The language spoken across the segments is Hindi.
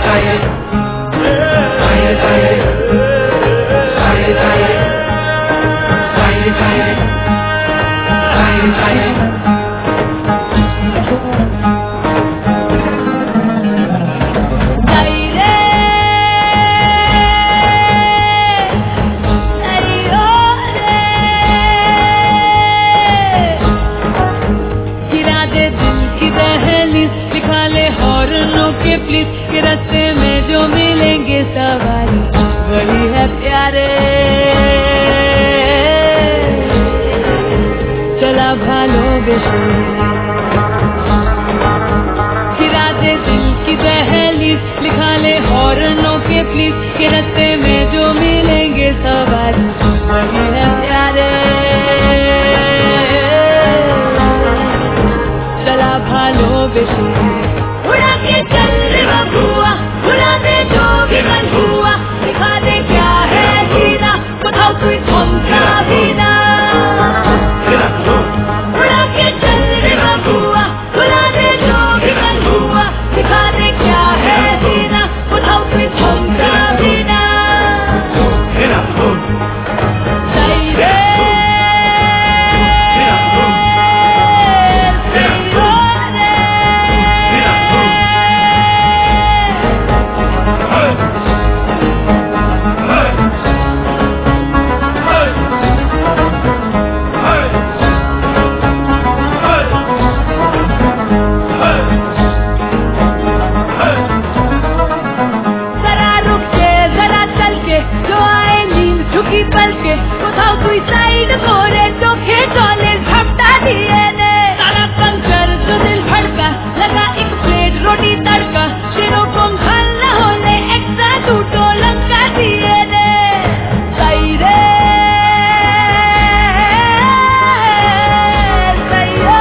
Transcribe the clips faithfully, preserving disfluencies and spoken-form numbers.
के रास्ते में जो मिलेंगे सवारी वही है प्यारे। चला भालो बेशे गिरा दे दिल की दहलीज, लिखा ले हॉर्नों के प्लीज के रास्ते में जो मिलेंगे सवारी वही है प्यारे। चला भालो बेशे उड़ा के चल रे बबुआ, उड़ा दे जो भी मन हुआ, दिखा दे क्या है जीना, बताओ कोई थमता भी ना। उड़ा के चल रे बबुआ, उड़ा दे जो भी मन हुआ, दिखा दे क्या है जीना, बताओ कोई थमता भी ना। सही रे पल के उठाओ कोई साइड कोरे तो खेतोले झपटा दिए ने सारा पंचर जो दिल भड़का लगा एक प्लेट रोटी तड़का शिरों को खाना होले एक्स्ट्रा टूटो लंका दिए ने सही रे सही हो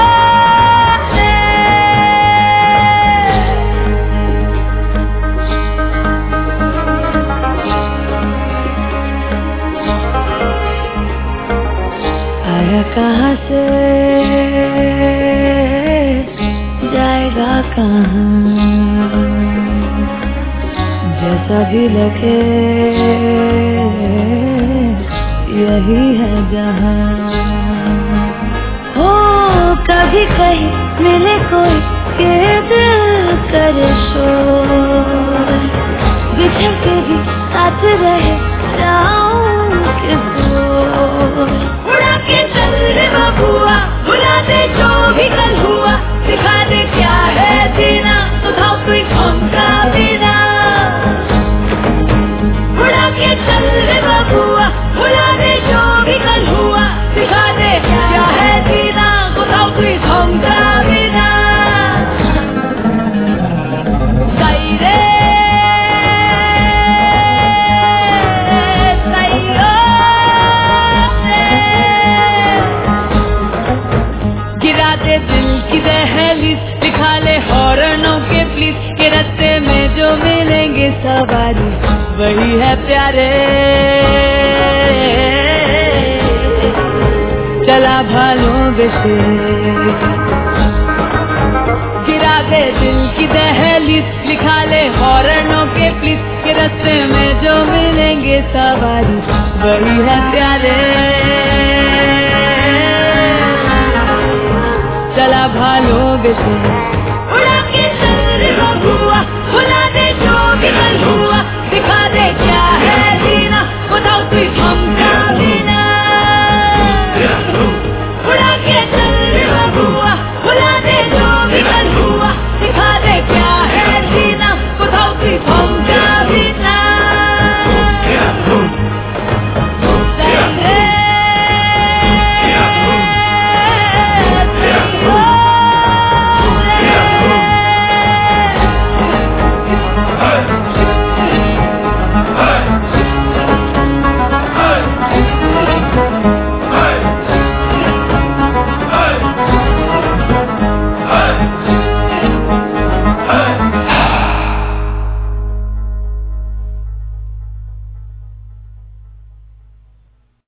आया कहाँ से जाएगा कहाँ, जैसा भी लगे यही है जहाँ। हो कभी कहीं मिले कोई के दिल करे शोर, बिछड़ के भी साथ रहे जाऊं किसोर। उड़ा के चल रे बबुआ, भुला दे जो भी कल हुआ, दिखा दे क्या है जीना, सुधाओ कोई थमता भी ना। उड़ा के चल रे बबुआ, भुला दे जो भी कल हुआ, दिखा दे क्या है जीना, सुधाओ कोई थमता भी ना। सही रे दिल की दहलीज, दिखा ले हॉर्नों के प्लीज के रास्ते में जो मिलेंगे सवारी वही है प्यारे। चला भालो बेशे गिरा दे दिल की दहलीज, लिखा ले हॉर्नों के प्लीज के रास्ते में जो मिलेंगे सवारी वही है प्यारे। चला भालो बेशे